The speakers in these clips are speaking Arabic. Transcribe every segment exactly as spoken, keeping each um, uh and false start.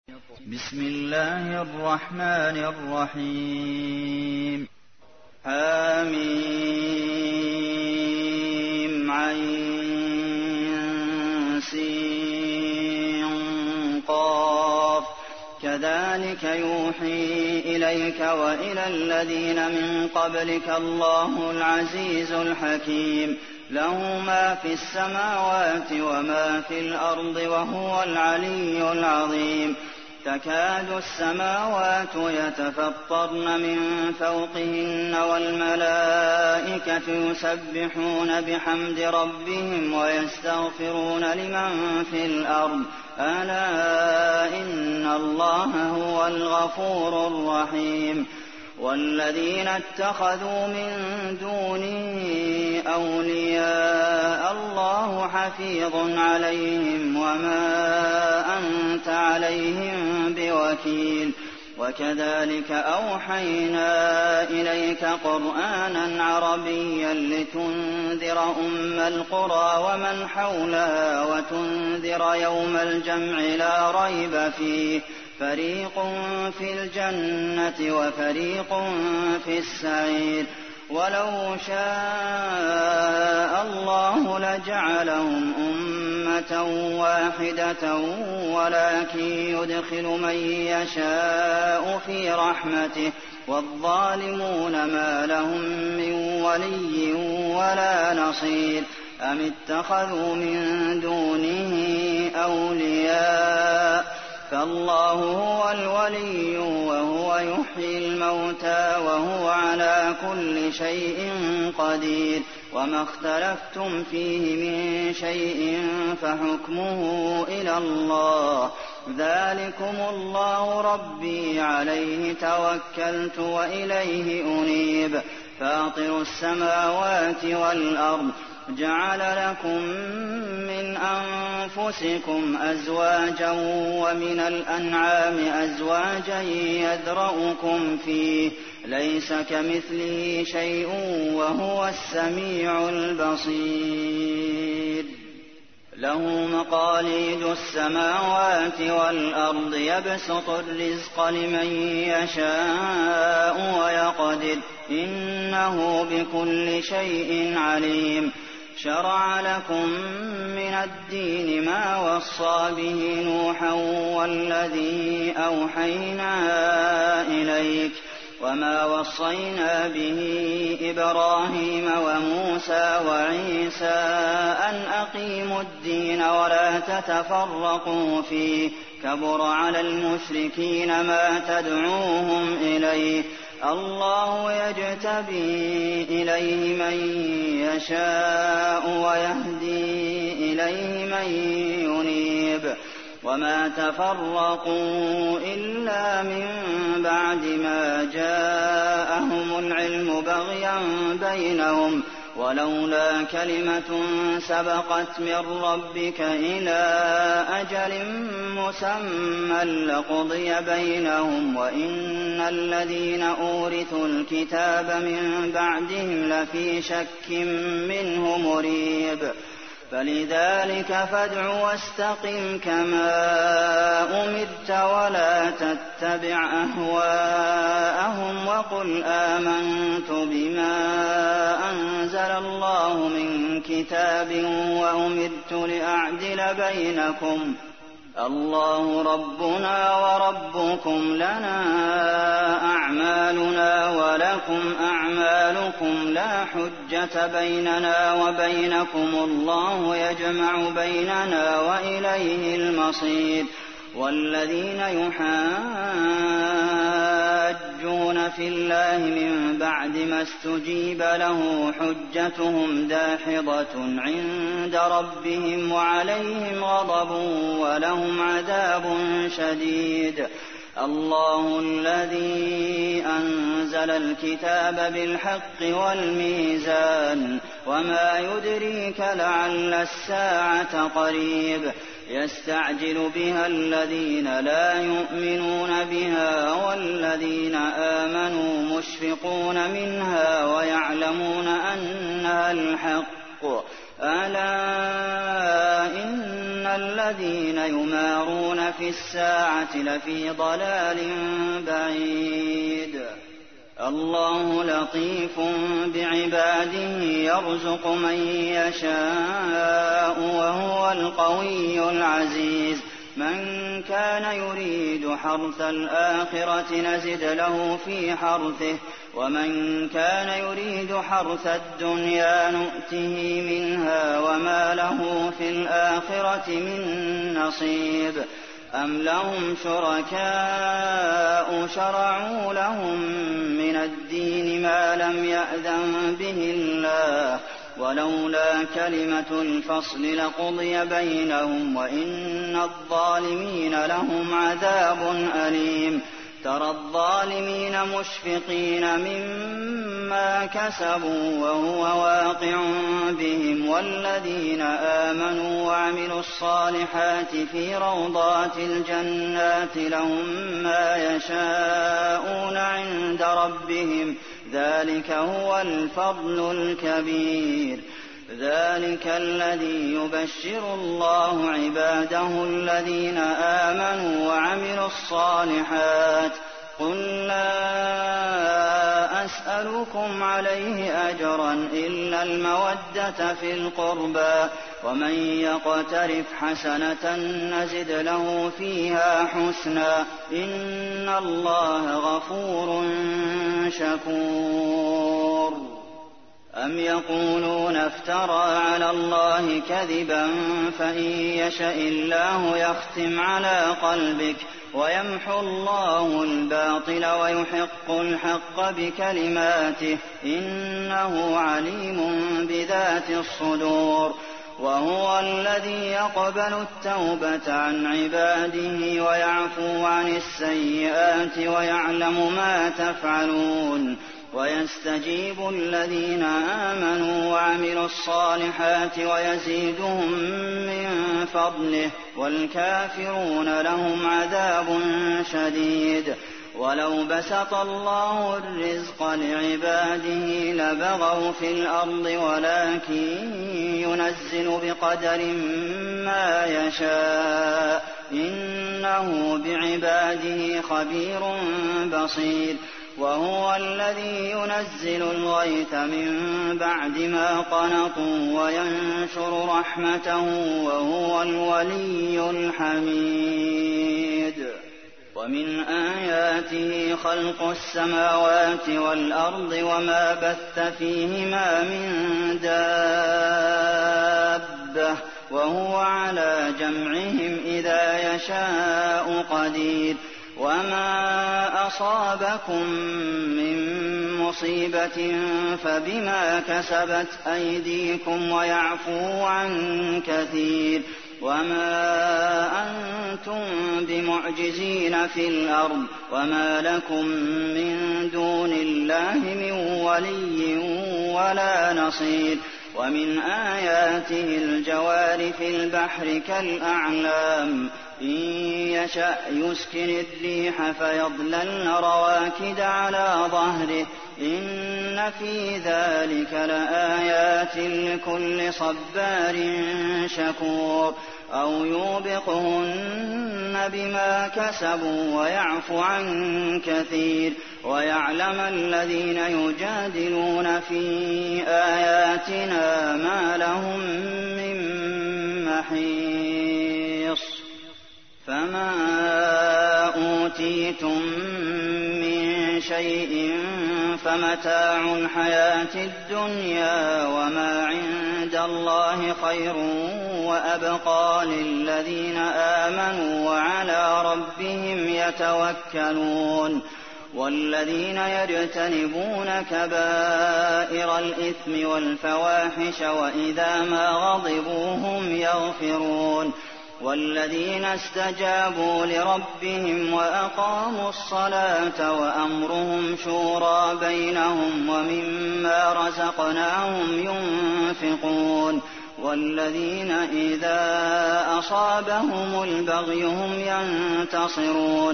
بسم الله الرحمن الرحيم حم عين سين قاف كذلك يوحي إليك وإلى الذين من قبلك الله العزيز الحكيم له ما في السماوات وما في الأرض وهو العلي العظيم تكاد السماوات يتفطرن من فوقهن والملائكة يسبحون بحمد ربهم ويستغفرون لمن في الأرض ألا إن الله هو الغفور الرحيم والذين اتخذوا من دونه أولياء الله حفيظ عليهم وما أنت عليهم بوكيل وكذلك أوحينا إليك قرآنا عربيا لتنذر أم القرى ومن حولها وتنذر يوم الجمع لا ريب فيه فريق في الجنة وفريق في السعير ولو شاء الله لجعلهم أمة واحدة ولكن يدخل من يشاء في رحمته والظالمون ما لهم من ولي ولا نصير أم اتخذوا من دونه أولياء فالله هو الولي وهو يحيي الموتى وهو على كل شيء قدير وما اختلفتم فيه من شيء فحكمه إلى الله ذلكم الله ربي عليه توكلت وإليه أنيب فاطر السماوات والأرض جعل لكم من أنفسكم أزواجا ومن الأنعام أزواجا يذرؤكم فيه ليس كمثله شيء وهو السميع البصير له مقاليد السماوات والأرض يبسط الرزق لمن يشاء ويقدر إنه بكل شيء عليم شرع لكم من الدين ما وصى به نوحا والذي أوحينا إليك وما وصينا به إبراهيم وموسى وعيسى أن أقيموا الدين ولا تتفرقوا فيه كبر على المشركين ما تدعوهم إليه الله يجتبي إليه من يشاء ويهدي إليه من ينيب وما تفرقوا إلا من بعد ما جاءهم العلم بغيا بينهم ولولا كلمة سبقت من ربك إلى أجل مسمى لقضي بينهم وإن الذين أورثوا الكتاب من بعدهم لفي شك منه مريب فلذلك فادع واستقم كما أمرت ولا تتبع أهواءهم وقل آمنت بما أنزل الله من كتاب وأمرت لأعدل بينكم الله ربنا وربكم لنا أعمالنا ولكم أعمالكم لا حجة بيننا وبينكم الله يجمع بيننا وإليه المصير والذين يحاجون في الله من بعد ما استجيب له حجتهم داحضة عند ربهم وعليهم غضب ولهم عذاب شديد الله الذي أنزل الكتاب بالحق والميزان وما يدريك لعل الساعة قريب يستعجل بها الذين لا يؤمنون بها والذين آمنوا مشفقون منها ويعلمون أنها الحق ألا إن الذين يمارون في الساعة لفي ضلال بعيد الله لطيف بعباده يرزق من يشاء وهو القوي العزيز من كان يريد حرث الآخرة نزد له في حرثه ومن كان يريد حرث الدنيا نؤته منها وما له في الآخرة من نصيب أم لهم شركاء شرعوا لهم من الدين ما لم يأذن به الله ولولا كلمة الفصل لقضي بينهم وإن الظالمين لهم عذاب أليم ترى الظالمين مشفقين مما كسبوا وهو واقع بهم والذين آمنوا وعملوا الصالحات في روضات الجنات لهم ما يشاءون عند ربهم ذلك هو الفضل الكبير ذلك الذي يبشر الله عباده الذين آمنوا وعملوا الصالحات قل لا أسألكم عليه أجرا إلا المودة في القربى ومن يقترف حسنة نزد له فيها حسنا إن الله غفور شكور أم يقولون افترى على الله كذبا فإن يشأ الله يختم على قلبك ويمحو الله الباطل ويحق الحق بكلماته إنه عليم بذات الصدور وهو الذي يقبل التوبة عن عباده ويعفو عن السيئات ويعلم ما تفعلون ويستجيب الذين آمنوا وعملوا الصالحات ويزيدهم من فضله والكافرون لهم عذاب شديد ولو بسط الله الرزق لعباده لبغوا في الأرض ولكن ينزل بقدر ما يشاء إنه بعباده خبير بصير وهو الذي ينزل الغيث من بعد ما قنطوا وينشر رحمته وهو الولي الحميد ومن آياته خلق السماوات والأرض وما بث فيهما من دابة وهو على جمعهم إذا يشاء قدير وما أصابكم من مصيبة فبما كسبت أيديكم ويعفو عن كثير وما أنتم بمعجزين في الأرض وما لكم من دون الله من ولي ولا نصير ومن آياته الجوار في البحر كالأعلام إن يشأ يسكن الريح فيضللن رواكد على ظهره إن في ذلك لآيات لكل صبار شكور أو يوبقهن بما كسبوا ويعفو عن كثير ويعلم الذين يجادلون في آياتنا ما لهم من محيص فما أوتيتم من شيء فمتاع الحياة الدنيا وما عند الله خير وأبقى للذين آمنوا وعلى ربهم يتوكلون والذين يجتنبون كبائر الإثم والفواحش وإذا ما غضبوا هم يغفرون والذين استجابوا لربهم وأقاموا الصلاة وأمرهم شورى بينهم ومما رزقناهم ينفقون والذين إذا أصابهم البغي هم ينتصرون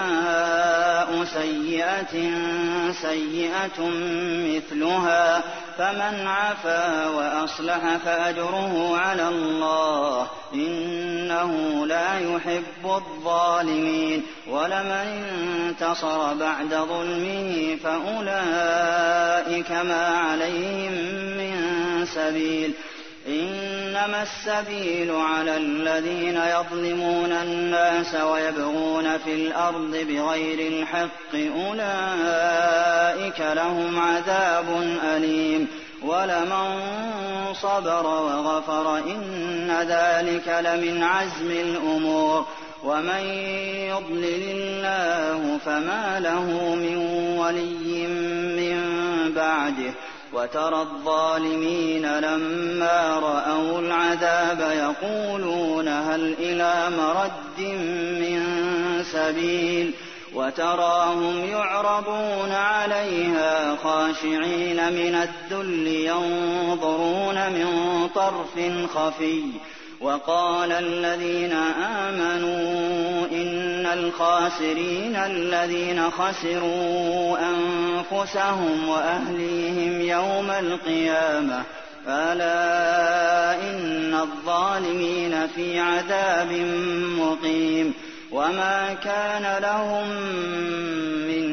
وجزاء سيئة سيئة مثلها فمن عفا وأصلح فأجره على الله إنه لا يحب الظالمين ولمن انتصر بعد ظلمه فأولئك ما عليهم من سبيل إنما السبيل على الذين يظلمون الناس ويبغون في الأرض بغير الحق أولئك لهم عذاب أليم ولمن صبر وغفر إن ذلك لمن عزم الأمور ومن يضلل الله فما له من ولي من بعده وترى الظالمين لما رأوا العذاب يقولون هل إلى مرد من سبيل وتراهم يعرضون عليها خاشعين من الذل ينظرون من طرف خفي وقال الذين آمنوا إن الخاسرين الذين خسروا أنفسهم وأهليهم يوم القيامة ألا إن الظالمين في عذاب مقيم وما كان لهم من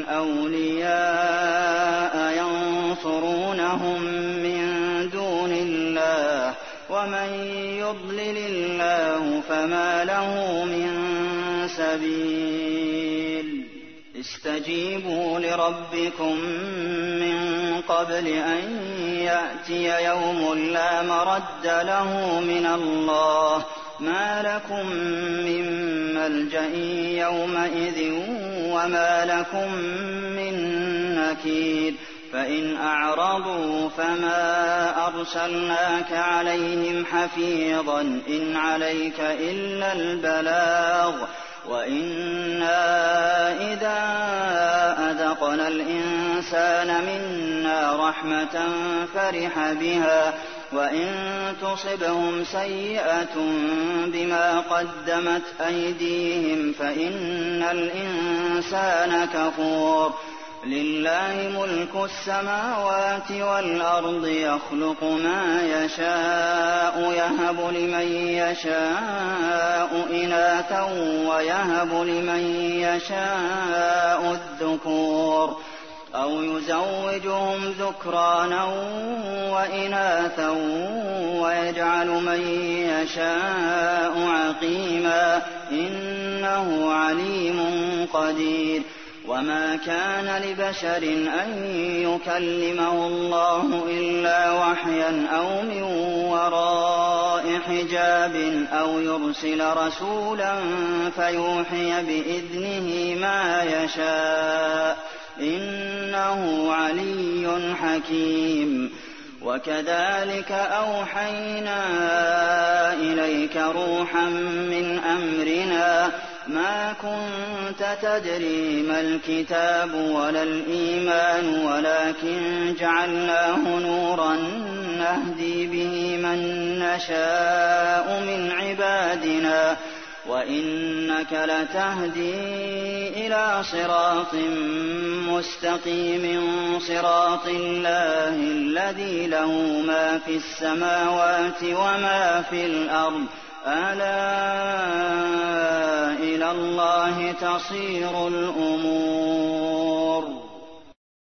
أولياء ينصرونهم من دون الله ومن يضلل الله فما له من سبيل استجيبوا لربكم من قبل أن يأتي يوم لا مرد له من الله ما لكم من ملجأ يومئذ وما لكم من نكير فإن أعرضوا فما أرسلناك عليهم حفيظا إن عليك إلا البلاغ وإنا إذا أذقنا الإنسان منا رحمة فرح بها وإن تصبهم سيئة بما قدمت أيديهم فإن الإنسان كفور لله ملك السماوات والأرض يخلق ما يشاء يهب لمن يشاء إناثا ويهب لمن يشاء الذكور أو يزوجهم ذكرانا وإناثا ويجعل من يشاء عقيما إنه عليم قدير وما كان لبشر أن يكلمه الله إلا وحيا أو من وراء حجاب أو يرسل رسولا فيوحي بإذنه ما يشاء إنه علي حكيم وكذلك أوحينا إليك روحا من أمرنا ما كنت تدري ما الكتاب ولا الإيمان ولكن جعلناه نورا نهدي به من نشاء من عبادنا وإنك لتهدي إلى صراط مستقيم صراط الله الذي له ما في السماوات وما في الأرض ألا إلى الله تصير الأمور